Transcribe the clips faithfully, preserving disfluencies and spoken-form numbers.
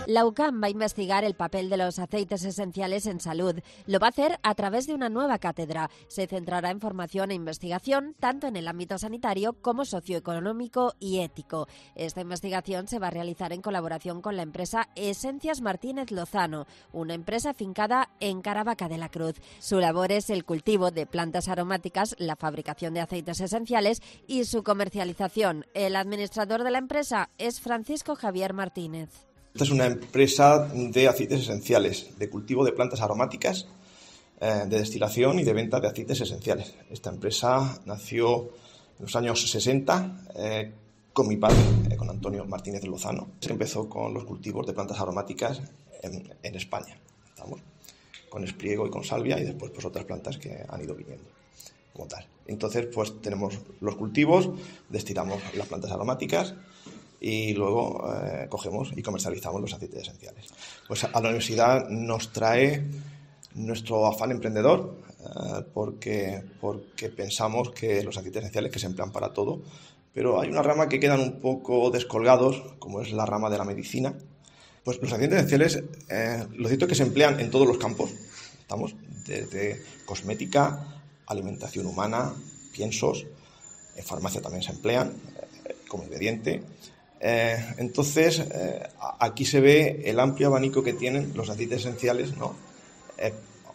La U C A M va a investigar el papel de los aceites esenciales en salud. Lo va a hacer a través de una nueva cátedra. Se centrará en formación e investigación, tanto en el ámbito sanitario como socioeconómico y ético. Esta investigación se va a realizar en colaboración con la empresa Esencias Martínez Lozano, una empresa afincada en Caravaca de la Cruz. Su labor es el cultivo de plantas aromáticas, la fabricación de aceites esenciales y su comercialización. El administrador de la empresa es Francisco Javier Martínez. Esta es una empresa de aceites esenciales, de cultivo de plantas aromáticas, eh, de destilación y de venta de aceites esenciales. Esta empresa nació en los años sesenta eh, con mi padre, eh, con Antonio Martínez Lozano. Se empezó con los cultivos de plantas aromáticas en, en España. Estamos con espriego y con salvia y después pues otras plantas que han ido viniendo como tal. Entonces pues tenemos los cultivos, destilamos las plantas aromáticas y luego eh, cogemos y comercializamos los aceites esenciales. Pues a la universidad nos trae nuestro afán emprendedor eh, porque, porque pensamos que los aceites esenciales que se emplean para todo, pero hay una rama que quedan un poco descolgados, como es la rama de la medicina. Pues los aceites esenciales, eh, lo cierto es que se emplean en todos los campos, estamos desde cosmética, alimentación humana, piensos, en farmacia también se emplean eh, como ingrediente. Eh, entonces, eh, aquí se ve el amplio abanico que tienen los aceites esenciales, ¿no? Eh,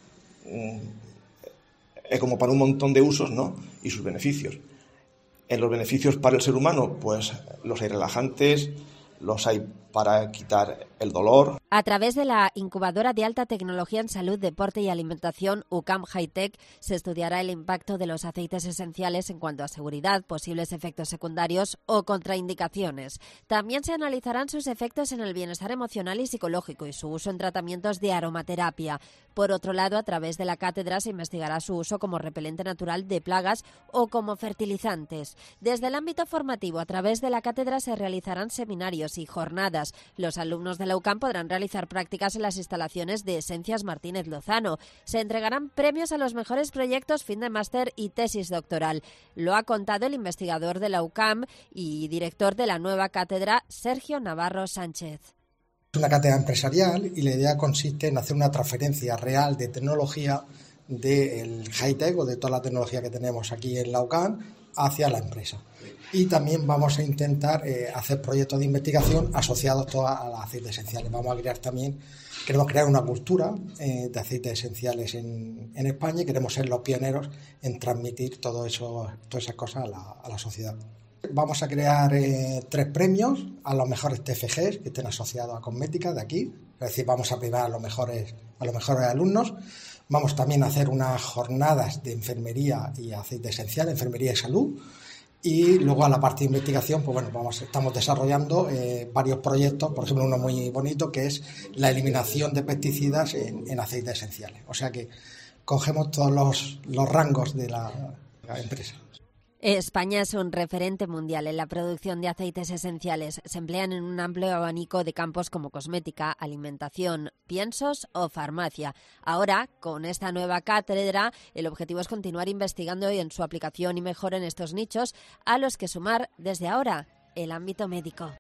eh, como para un montón de usos, ¿no? Y sus beneficios. En los beneficios para el ser humano, pues los hay relajantes, los hay para quitar el dolor. A través de la incubadora de alta tecnología en salud, deporte y alimentación U C A M Hightech se estudiará el impacto de los aceites esenciales en cuanto a seguridad, posibles efectos secundarios o contraindicaciones. También se analizarán sus efectos en el bienestar emocional y psicológico y su uso en tratamientos de aromaterapia. Por otro lado, a través de la cátedra se investigará su uso como repelente natural de plagas o como fertilizantes. Desde el ámbito formativo, a través de la cátedra se realizarán seminarios y jornadas. Los alumnos de la U C A M podrán realizar prácticas en las instalaciones de Esencias Martínez Lozano. Se entregarán premios a los mejores proyectos, fin de máster y tesis doctoral. Lo ha contado el investigador de la U C A M y director de la nueva cátedra, Sergio Navarro Sánchez. Es una cátedra empresarial y la idea consiste en hacer una transferencia real de tecnología del high-tech o de toda la tecnología que tenemos aquí en la U C A M hacia la empresa. Y también vamos a intentar eh, hacer proyectos de investigación asociados todos a los aceites esenciales. Vamos a crear también, queremos crear una cultura eh, de aceites esenciales en, en España y queremos ser los pioneros en transmitir todo eso, todas esas cosas a la, a la sociedad. Vamos a crear eh, tres premios a los mejores T F Gs que estén asociados a cosmética de aquí. Es decir, vamos a premiar a los mejores, a los mejores alumnos. Vamos también a hacer unas jornadas de enfermería y aceite esencial, enfermería y salud. Y luego a la parte de investigación, pues bueno, vamos, estamos desarrollando eh, varios proyectos, por ejemplo uno muy bonito que es la eliminación de pesticidas en, en aceites esenciales. O sea que cogemos todos los, los rangos de la, de la empresa. España es un referente mundial en la producción de aceites esenciales. Se emplean en un amplio abanico de campos como cosmética, alimentación, piensos o farmacia. Ahora, con esta nueva cátedra, el objetivo es continuar investigando en su aplicación y mejora en estos nichos, a los que sumar desde ahora el ámbito médico.